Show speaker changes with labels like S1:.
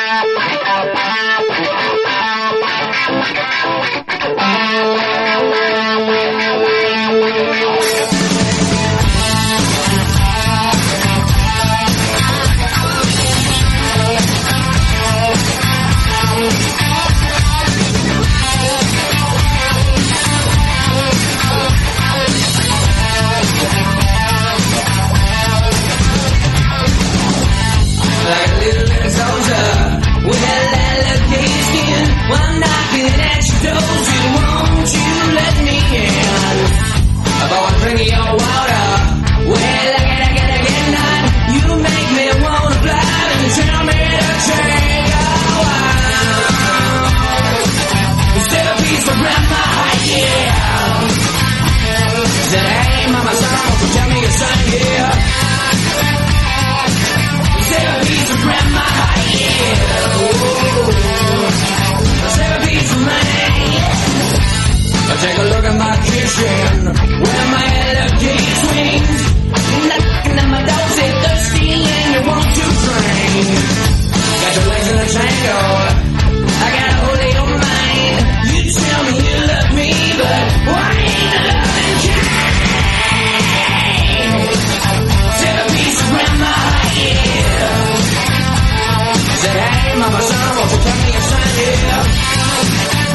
S1: Take a look at my kitchen, where my LED swings. Knocking at my door, say thirsty and you want to drink. Got your legs in a tango, I got a hold of your mind. You tell me you love me, but why ain't the loving kind? Take a piece of grandma, yeah. Said, hey, mama, son, won't you tell me a sign, yeah.